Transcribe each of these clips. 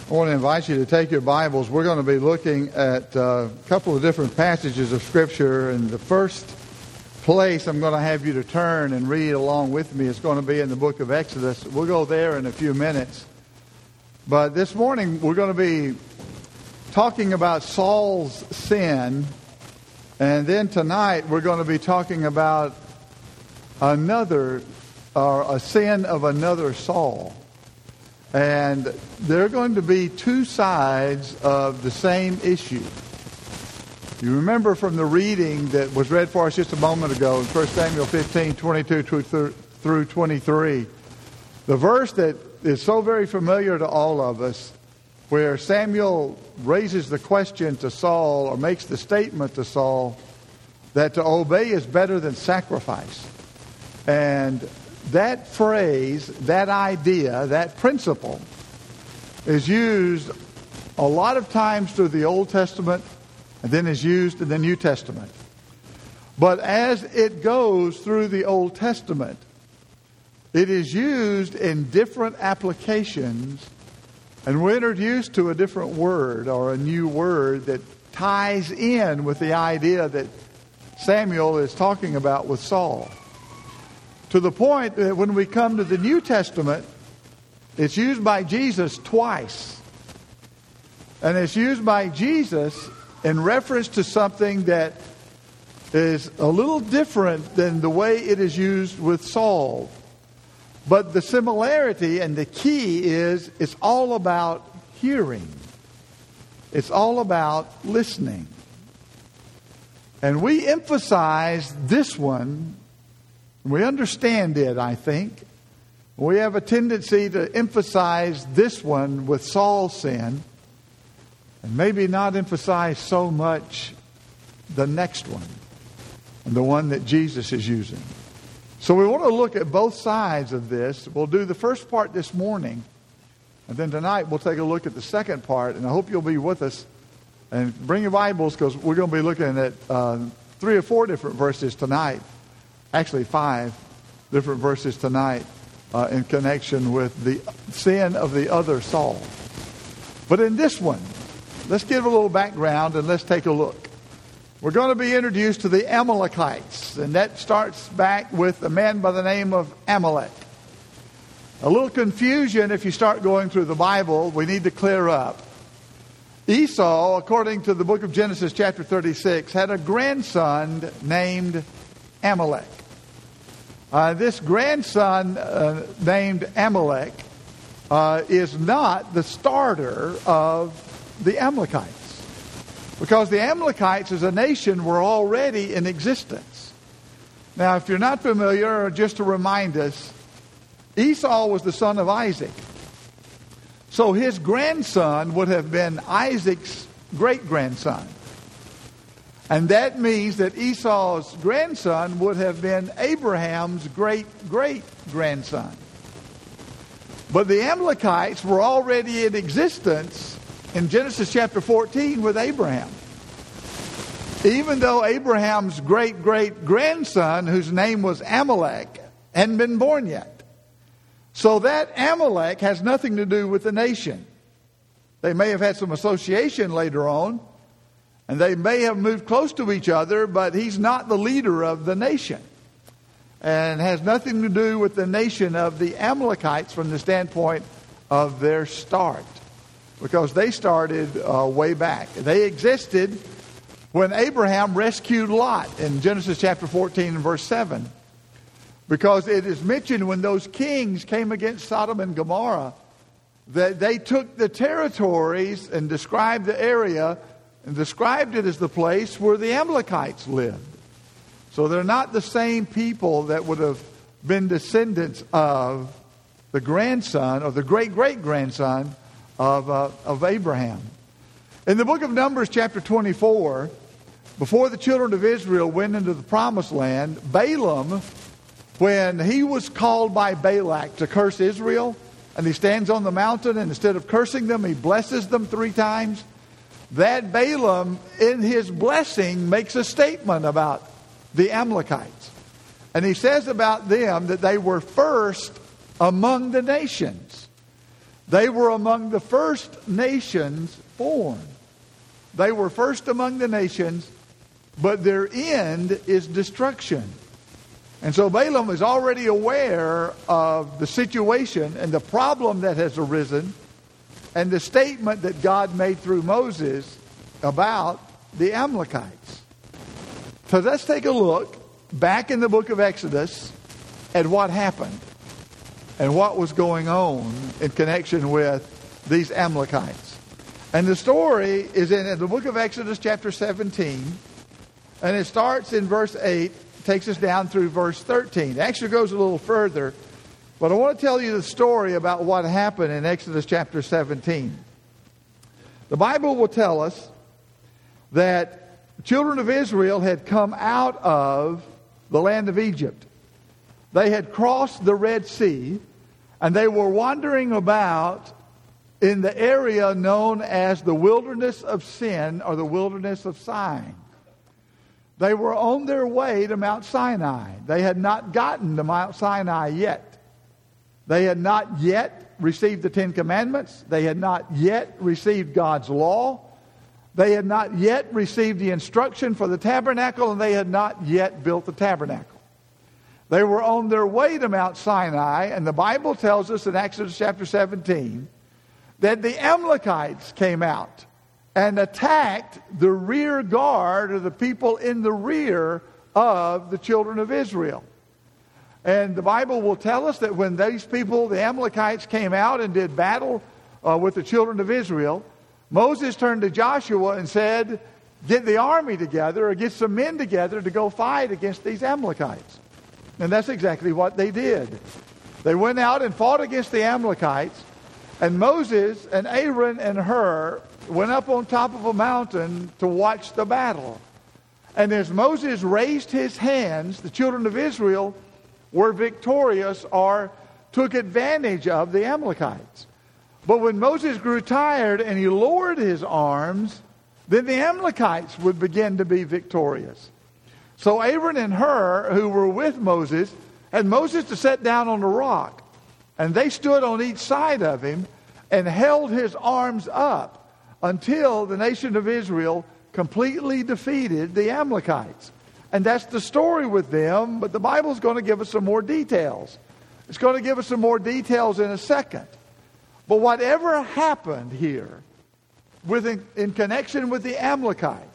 I want to invite you to take your Bibles. We're going to be looking at a couple of different passages of Scripture. And the first place I'm going to have you to turn and read along with me is going to be in the book of Exodus. We'll go there in a few minutes. But this morning we're going to be talking about Saul's sin. And then tonight we're going to be talking about a sin of another Saul. And there are going to be two sides of the same issue. You remember from the reading that was read for us just a moment ago in 1 Samuel 15, 22 through 23, the verse that is so very familiar to all of us, where Samuel raises the question to Saul, or makes the statement to Saul, that to obey is better than sacrifice. And that phrase, that idea, that principle is used a lot of times through the Old Testament and then is used in the New Testament. But as it goes through the Old Testament, it is used in different applications, and we're introduced to a different word or a new word that ties in with the idea that Samuel is talking about with Saul. To the point that when we come to the New Testament, it's used by Jesus twice. And it's used by Jesus in reference to something that is a little different than the way it is used with Saul. But the similarity and the key is it's all about hearing. It's all about listening. And we emphasize this one. We understand it, I think. We have a tendency to emphasize this one with Saul's sin and maybe not emphasize so much the next one, and the one that Jesus is using. So we want to look at both sides of this. We'll do the first part this morning, and then tonight we'll take a look at the second part, and I hope you'll be with us. And bring your Bibles, because we're going to be looking at 3 or 4 different verses tonight. Actually 5 different verses tonight in connection with the sin of the other Saul. But in this one, let's give a little background and let's take a look. We're going to be introduced to the Amalekites, and that starts back with a man by the name of Amalek. A little confusion if you start going through the Bible, we need to clear up. Esau, according to the book of Genesis chapter 36, had a grandson named Amalek. This grandson named Amalek is not the starter of the Amalekites, because the Amalekites as a nation were already in existence. Now, if you're not familiar, just to remind us, Esau was the son of Isaac. So his grandson would have been Isaac's great-grandson. And that means that Esau's grandson would have been Abraham's great-great-grandson. But the Amalekites were already in existence in Genesis chapter 14 with Abraham. Even though Abraham's great-great-grandson, whose name was Amalek, hadn't been born yet. So that Amalek has nothing to do with the nation. They may have had some association later on, and they may have moved close to each other, but he's not the leader of the nation. And has nothing to do with the nation of the Amalekites from the standpoint of their start. Because they started way back. They existed when Abraham rescued Lot in Genesis chapter 14 and verse 7. Because it is mentioned when those kings came against Sodom and Gomorrah, that they took the territories and described the area and described it as the place where the Amalekites lived. So they're not the same people that would have been descendants of the grandson or the great-great-grandson of Abraham. In the book of Numbers chapter 24, before the children of Israel went into the promised land, Balaam, when he was called by Balak to curse Israel, and he stands on the mountain, and instead of cursing them, he blesses them 3 times. That Balaam, in his blessing, makes a statement about the Amalekites. And he says about them that they were first among the nations. They were among the first nations formed. They were first among the nations, but their end is destruction. And so Balaam is already aware of the situation and the problem that has arisen and the statement that God made through Moses about the Amalekites. So let's take a look back in the book of Exodus at what happened and what was going on in connection with these Amalekites. And the story is in the book of Exodus chapter 17, and it starts in verse 8, takes us down through verse 13. It actually goes a little further, but I want to tell you the story about what happened in Exodus chapter 17. The Bible will tell us that the children of Israel had come out of the land of Egypt. They had crossed the Red Sea, and they were wandering about in the area known as the wilderness of Sin or the wilderness of Sin. They were on their way to Mount Sinai. They had not gotten to Mount Sinai yet. They had not yet received the Ten Commandments. They had not yet received God's law. They had not yet received the instruction for the tabernacle, and they had not yet built the tabernacle. They were on their way to Mount Sinai, and the Bible tells us in Exodus chapter 17 that the Amalekites came out and attacked the rear guard of the people in the rear of the children of Israel. And the Bible will tell us that when these people, the Amalekites, came out and did battle with the children of Israel, Moses turned to Joshua and said, get the army together or get some men together to go fight against these Amalekites. And that's exactly what they did. They went out and fought against the Amalekites, and Moses and Aaron and Hur went up on top of a mountain to watch the battle. And as Moses raised his hands, the children of Israel were victorious or took advantage of the Amalekites. But when Moses grew tired and he lowered his arms, then the Amalekites would begin to be victorious. So Aaron and Hur, who were with Moses, had Moses to sit down on the rock. And they stood on each side of him and held his arms up until the nation of Israel completely defeated the Amalekites. And that's the story with them, but the Bible's going to give us some more details. It's going to give us some more details in a second. But whatever happened here in connection with the Amalekites,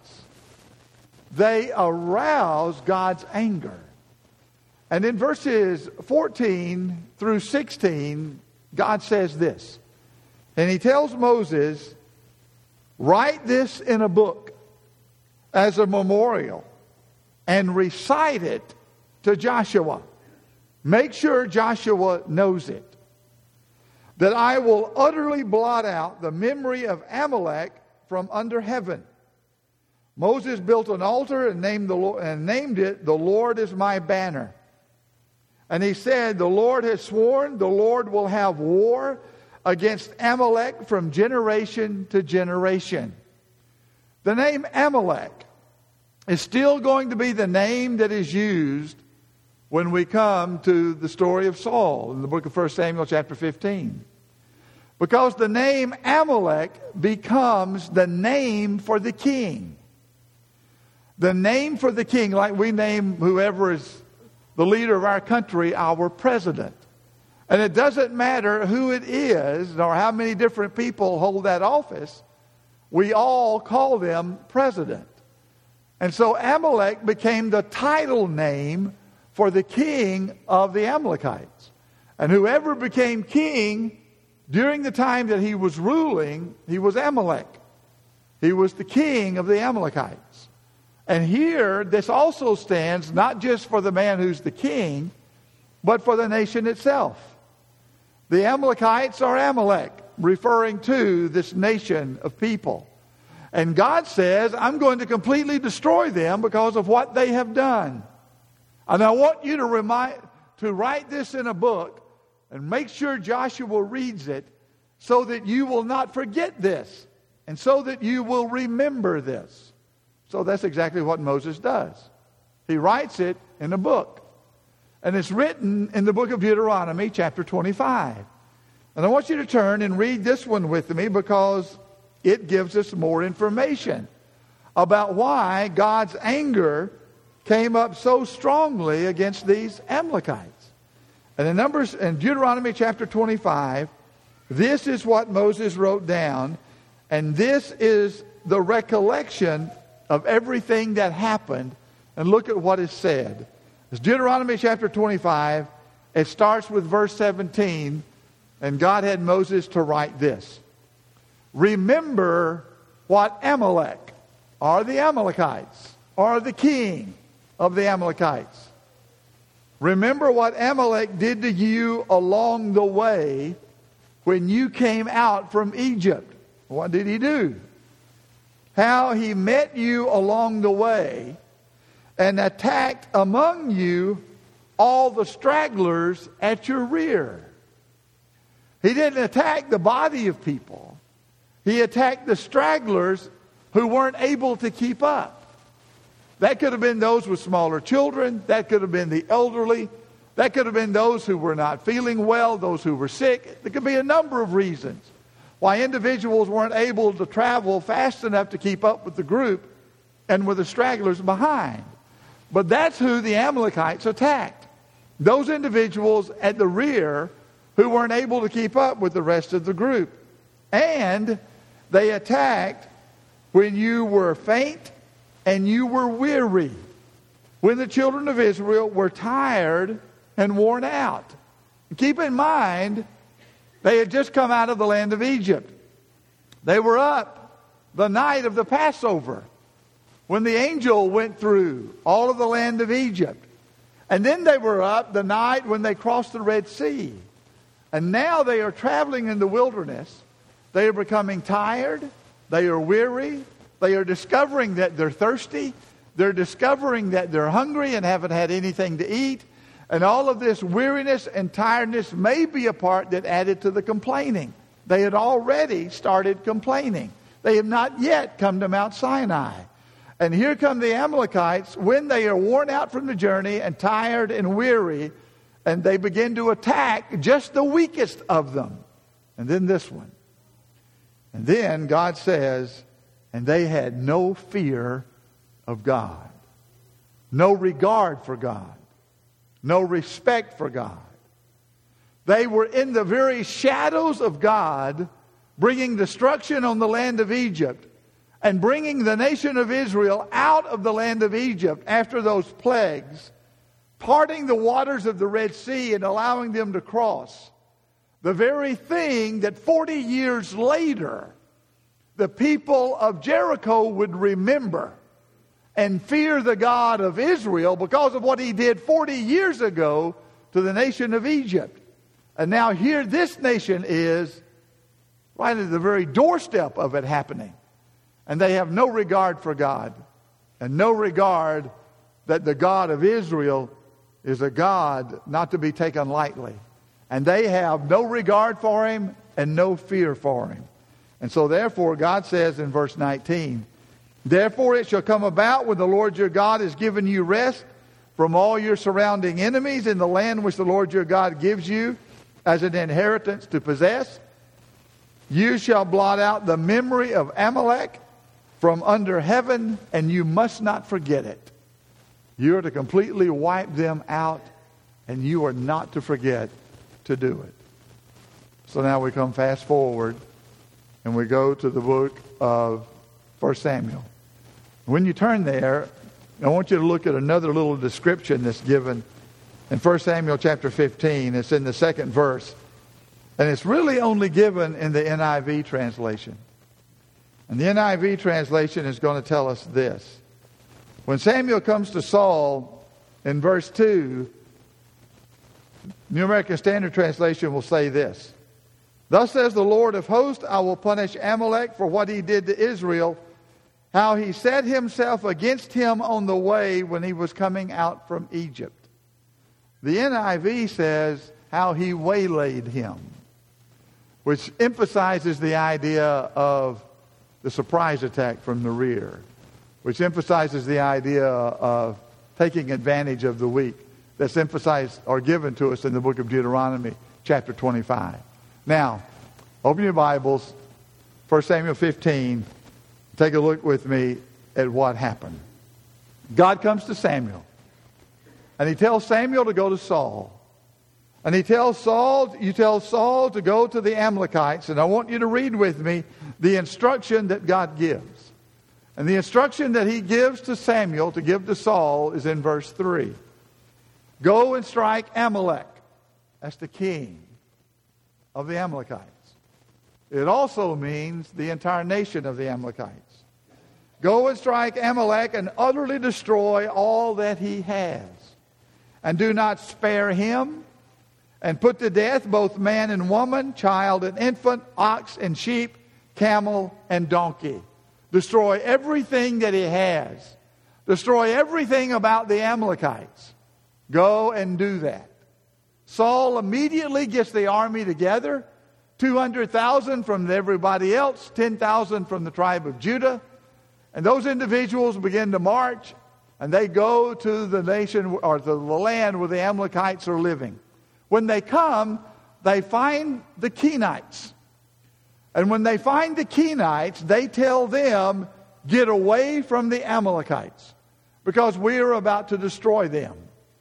they aroused God's anger. And in verses 14 through 16, God says this. And he tells Moses, write this in a book as a memorial and recite it to Joshua. Make sure Joshua knows it. That I will utterly blot out the memory of Amalek from under heaven. Moses built an altar and named it, the Lord is my banner. And he said, the Lord has sworn, the Lord will have war against Amalek from generation to generation. The name Amalek is still going to be the name that is used when we come to the story of Saul in the book of 1 Samuel chapter 15. Because the name Amalek becomes the name for the king. The name for the king, like we name whoever is the leader of our country our president. And it doesn't matter who it is or how many different people hold that office. We all call them president. And so Amalek became the title name for the king of the Amalekites. And whoever became king during the time that he was ruling, he was Amalek. He was the king of the Amalekites. And here, this also stands not just for the man who's the king, but for the nation itself. The Amalekites are Amalek, referring to this nation of people. And God says, I'm going to completely destroy them because of what they have done. And I want you to write this in a book and make sure Joshua reads it so that you will not forget this and so that you will remember this. So that's exactly what Moses does. He writes it in a book. And it's written in the book of Deuteronomy, chapter 25. And I want you to turn and read this one with me because it gives us more information about why God's anger came up so strongly against these Amalekites. And in Deuteronomy chapter 25, this is what Moses wrote down, and this is the recollection of everything that happened. And look at what is said. It's Deuteronomy chapter 25. It starts with verse 17, and God had Moses to write this. Remember what Amalek, or the Amalekites, or the king of the Amalekites. Remember what Amalek did to you along the way when you came out from Egypt. What did he do? How he met you along the way and attacked among you all the stragglers at your rear. He didn't attack the body of people. He attacked the stragglers who weren't able to keep up. That could have been those with smaller children. That could have been the elderly. That could have been those who were not feeling well, those who were sick. There could be a number of reasons why individuals weren't able to travel fast enough to keep up with the group and with the stragglers behind. But that's who the Amalekites attacked. Those individuals at the rear who weren't able to keep up with the rest of the group. And they attacked when you were faint and you were weary. When the children of Israel were tired and worn out. Keep in mind, they had just come out of the land of Egypt. They were up the night of the Passover when the angel went through all of the land of Egypt. And then they were up the night when they crossed the Red Sea. And now they are traveling in the wilderness. They are becoming tired. They are weary. They are discovering that they're thirsty. They're discovering that they're hungry and haven't had anything to eat. And all of this weariness and tiredness may be a part that added to the complaining. They had already started complaining. They have not yet come to Mount Sinai. And here come the Amalekites when they are worn out from the journey and tired and weary, and they begin to attack just the weakest of them. And then this one. And then God says, and they had no fear of God, no regard for God, no respect for God. They were in the very shadows of God, bringing destruction on the land of Egypt and bringing the nation of Israel out of the land of Egypt after those plagues, parting the waters of the Red Sea and allowing them to cross. The very thing that 40 years later, the people of Jericho would remember and fear the God of Israel because of what he did 40 years ago to the nation of Egypt. And now here this nation is right at the very doorstep of it happening. And they have no regard for God and no regard that the God of Israel is a God not to be taken lightly. And they have no regard for him and no fear for him. And so therefore God says in verse 19, therefore it shall come about when the Lord your God has given you rest from all your surrounding enemies in the land which the Lord your God gives you as an inheritance to possess, you shall blot out the memory of Amalek from under heaven, and you must not forget it. You are to completely wipe them out, and you are not to forget to do it. So now we come fast forward, and we go to the book of 1 Samuel. When you turn there, I want you to look at another little description that's given in 1 Samuel chapter 15. It's in the second verse. And it's really only given in the NIV translation. And the NIV translation is going to tell us this. When Samuel comes to Saul in verse 2, New American Standard Translation will say this. Thus says the Lord of hosts, I will punish Amalek for what he did to Israel, how he set himself against him on the way when he was coming out from Egypt. The NIV says how he waylaid him, which emphasizes the idea of the surprise attack from the rear, which emphasizes the idea of taking advantage of the weak that's emphasized or given to us in the book of Deuteronomy chapter 25. Now, open your Bibles, 1 Samuel 15. Take a look with me at what happened. God comes to Samuel, and he tells Samuel to go to Saul. And he tells Saul, you tell Saul to go to the Amalekites, and I want you to read with me the instruction that God gives. And the instruction that he gives to Samuel to give to Saul is in verse 3. Go and strike Amalek. That's the king of the Amalekites. It also means the entire nation of the Amalekites. Go and strike Amalek and utterly destroy all that he has. And do not spare him, and put to death both man and woman, child and infant, ox and sheep, camel and donkey. Destroy everything that he has. Destroy everything about the Amalekites. Go and do that. Saul immediately gets the army together, 200,000 from everybody else, 10,000 from the tribe of Judah. And those individuals begin to march, and they go to the nation or to the land where the Amalekites are living. When they come, they find the Kenites. And when they find the Kenites, they tell them, get away from the Amalekites, because we are about to destroy them.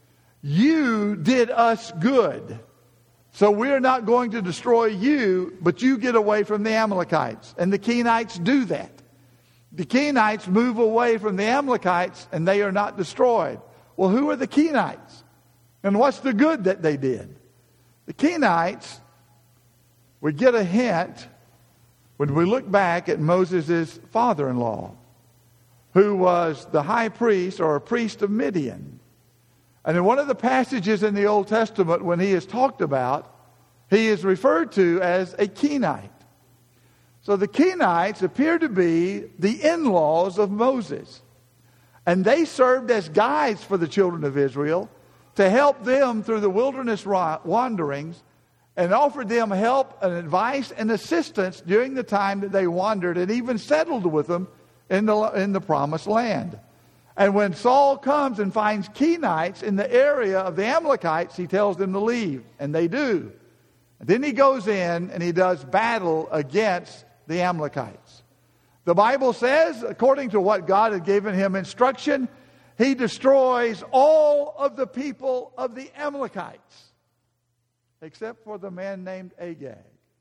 You did us good, so we're not going to destroy you, but you get away from the Amalekites. And the Kenites do that. The Kenites move away from the Amalekites, and they are not destroyed. Well, who are the Kenites? And what's the good that they did? The Kenites, we get a hint when we look back at Moses' father-in-law, who was the high priest or a priest of Midian. And in one of the passages in the Old Testament, when he is talked about, he is referred to as a Kenite. So the Kenites appear to be the in-laws of Moses. And they served as guides for the children of Israel to help them through the wilderness wanderings, and offered them help and advice and assistance during the time that they wandered, and even settled with them in the promised land. And when Saul comes and finds Kenites in the area of the Amalekites, he tells them to leave, and they do. And then he goes in and he does battle against the Amalekites. The Bible says, according to what God had given him instruction, he destroys all of the people of the Amalekites, except for the man named Agag,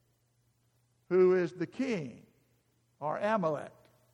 who is the king, or Amalek,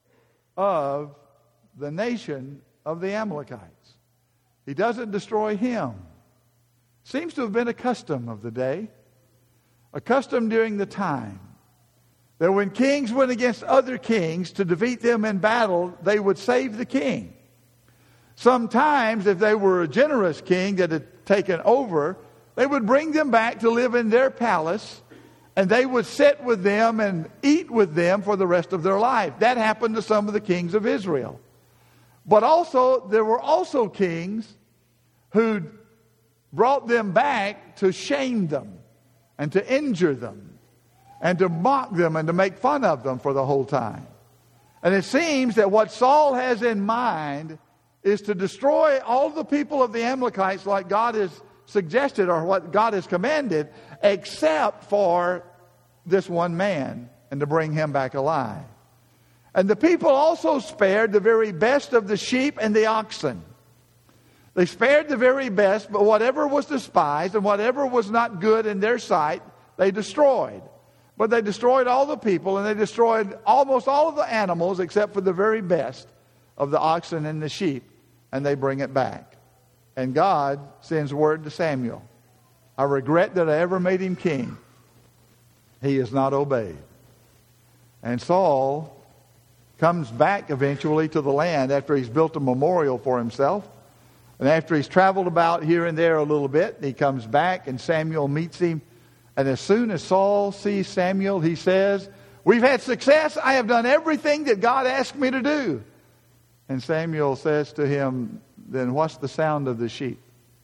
of the nation of the Amalekites. He doesn't destroy him. Seems to have been a custom of the day, a custom during the time, that when kings went against other kings to defeat them in battle, they would save the king. Sometimes, if they were a generous king that had taken over, they would bring them back to live in their palace, and they would sit with them and eat with them for the rest of their life. That happened to some of the kings of Israel. But also, there were also kings who brought them back to shame them and to injure them and to mock them and to make fun of them for the whole time. And it seems that what Saul has in mind is to destroy all the people of the Amalekites like God has suggested or what God has commanded, except for this one man, and to bring him back alive. And the people also spared the very best of the sheep and the oxen. They spared the very best, but whatever was despised and whatever was not good in their sight, they destroyed. But they destroyed all the people, and they destroyed almost all of the animals except for the very best of the oxen and the sheep, and they bring it back. And God sends word to Samuel, I regret that I ever made him king. He has not obeyed. And Saul comes back eventually to the land after he's built a memorial for himself. And after he's traveled about here and there a little bit, he comes back and Samuel meets him. And as soon as Saul sees Samuel, he says, we've had success. I have done everything that God asked me to do. And Samuel says to him, then what's the sound of the sheep?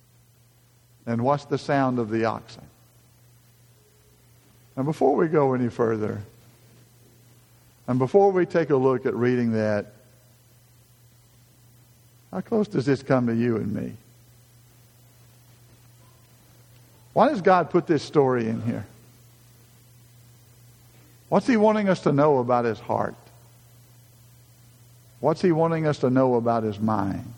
And what's the sound of the oxen? And before we go any further, and before we take a look at reading that, how close does this come to you and me? Why does God put this story in here? What's He wanting us to know about His heart? What's He wanting us to know about His mind?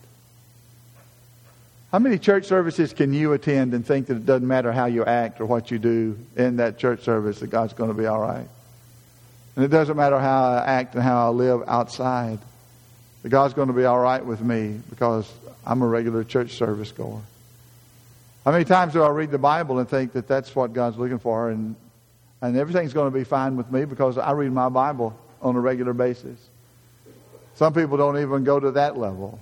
How many church services can you attend and think that it doesn't matter how you act or what you do in that church service, that God's going to be all right? And it doesn't matter how I act and how I live outside, that God's going to be all right with me because I'm a regular church service goer. How many times do I read the Bible and think that that's what God's looking for, and everything's going to be fine with me because I read my Bible on a regular basis? Some people don't even go to that level.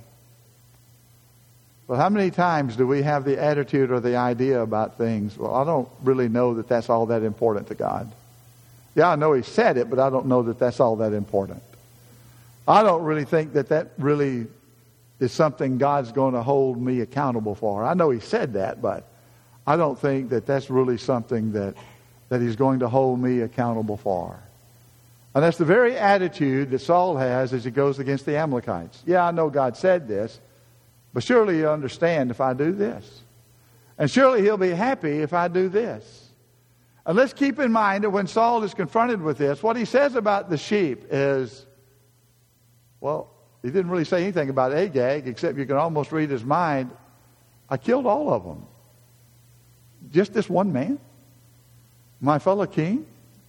But how many times do we have the attitude or the idea about things? Well, I don't really know that that's all that important to God. Yeah, I know He said it, but I don't know that that's all that important. I don't really think that that really is something God's going to hold me accountable for. I know He said that, but I don't think that that's really something that He's going to hold me accountable for. And that's the very attitude that Saul has as he goes against the Amalekites. Yeah, I know God said this, but surely He'll understand if I do this. And surely He'll be happy if I do this. And let's keep in mind that when Saul is confronted with this, what he says about the sheep is, well, he didn't really say anything about Agag, except you can almost read his mind. I killed all of them. Just this one man? My fellow king?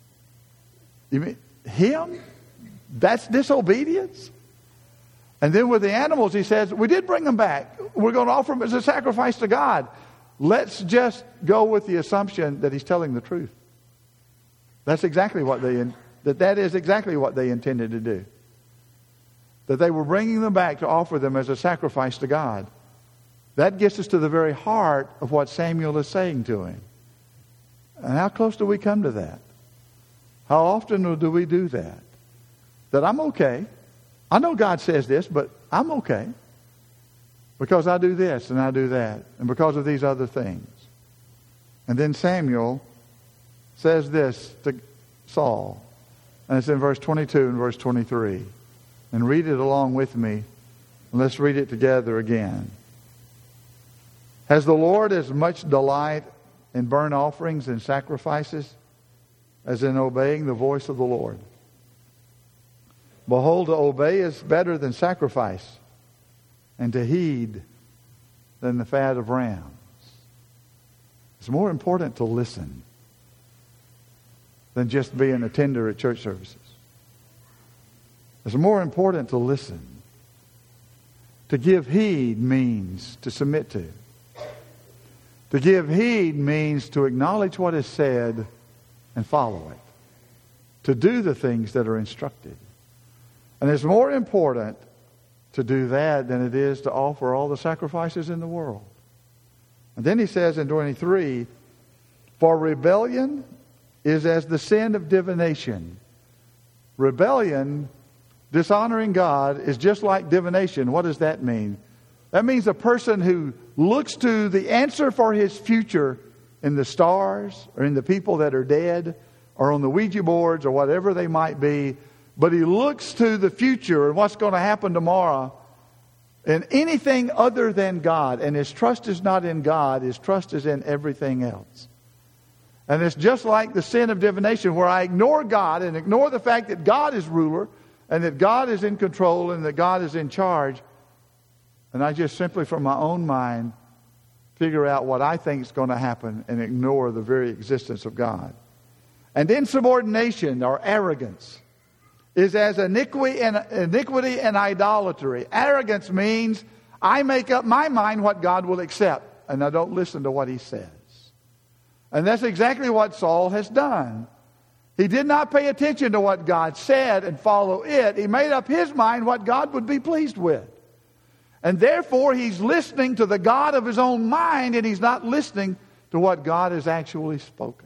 You mean him? That's disobedience? And then with the animals, he says, we did bring them back. We're going to offer them as a sacrifice to God. Let's just go with the assumption that he's telling the truth. That's exactly what that is exactly what they intended to do. That they were bringing them back to offer them as a sacrifice to God. That gets us to the very heart of what Samuel is saying to him. And how close do we come to that? How often do we do that? That I'm okay. I know God says this, but I'm okay. Because I do this and I do that. And because of these other things. And then Samuel says this to Saul. And it's in verse 22 and verse 23. And read it along with me. And let's read it together again. Has the Lord as much delight in burnt offerings and sacrifices as in obeying the voice of the Lord? Behold, to obey is better than sacrifice, and to heed than the fat of rams. It's more important to listen than just being an attender at church services. It's more important to listen. To give heed means to submit to. To give heed means to acknowledge what is said and follow it. To do the things that are instructed. And it's more important to do that than it is to offer all the sacrifices in the world. And then he says in 23, for rebellion is as the sin of divination. Rebellion, dishonoring God, is just like divination. What does that mean? That means a person who looks to the answer for his future in the stars or in the people that are dead or on the Ouija boards or whatever they might be. But he looks to the future and what's going to happen tomorrow in anything other than God. And his trust is not in God. His trust is in everything else. And it's just like the sin of divination, where I ignore God and ignore the fact that God is ruler and that God is in control and that God is in charge. And I just simply from my own mind figure out what I think is going to happen and ignore the very existence of God. And insubordination or arrogance is as iniquity and idolatry. Arrogance means I make up my mind what God will accept, and I don't listen to what He says. And that's exactly what Saul has done. He did not pay attention to what God said and follow it. He made up his mind what God would be pleased with. And therefore, he's listening to the God of his own mind, and he's not listening to what God has actually spoken.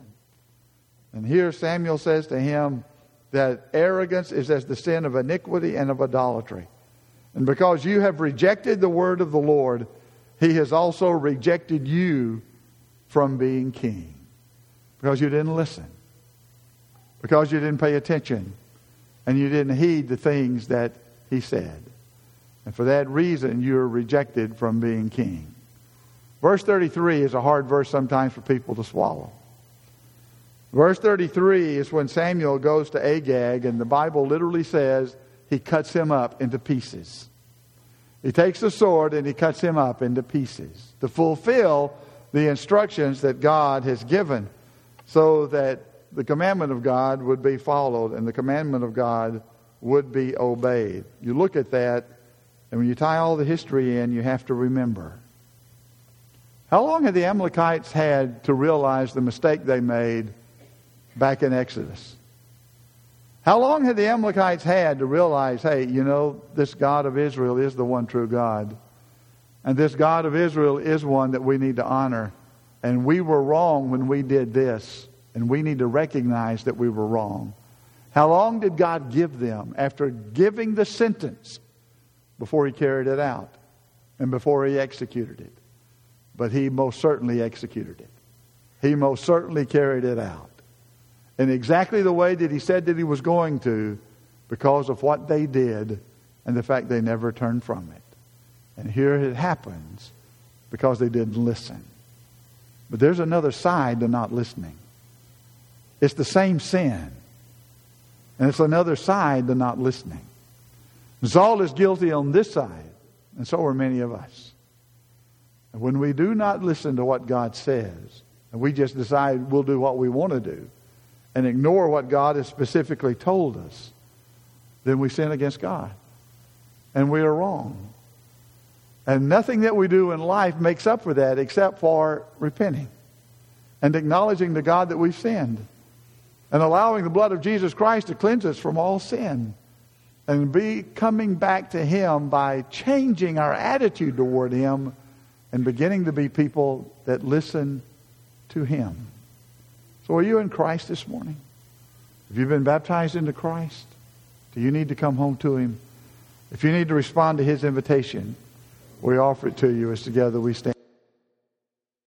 And here Samuel says to him that arrogance is as the sin of iniquity and of idolatry. And because you have rejected the word of the Lord, He has also rejected you from being king. Because you didn't listen. Because you didn't pay attention. And you didn't heed the things that He said. And for that reason, you're rejected from being king. Verse 33 is a hard verse sometimes for people to swallow. Verse 33 is when Samuel goes to Agag, and the Bible literally says he cuts him up into pieces. He takes the sword and he cuts him up into pieces to fulfill the instructions that God has given, so that the commandment of God would be followed and the commandment of God would be obeyed. You look at that, and when you tie all the history in, you have to remember. How long had the Amalekites had to realize the mistake they made back in Exodus? How long had the Amalekites had to realize, hey, this God of Israel is the one true God. And this God of Israel is one that we need to honor. And we were wrong when we did this. And we need to recognize that we were wrong. How long did God give them after giving the sentence before he carried it out and before he executed it? But he most certainly executed it. He most certainly carried it out. In exactly the way that he said that he was going to, because of what they did and the fact they never turned from it. And here it happens because they didn't listen. But there's another side to not listening. It's the same sin. And it's another side to not listening. Saul is guilty on this side, and so are many of us. And when we do not listen to what God says, and we just decide we'll do what we want to do, and ignore what God has specifically told us, then we sin against God. And we are wrong. And nothing that we do in life makes up for that except for repenting and acknowledging to God that we've sinned and allowing the blood of Jesus Christ to cleanse us from all sin and be coming back to Him by changing our attitude toward Him and beginning to be people that listen to Him. So are you in Christ this morning? Have you been baptized into Christ? Do you need to come home to Him? If you need to respond to His invitation, we offer it to you as together we stand.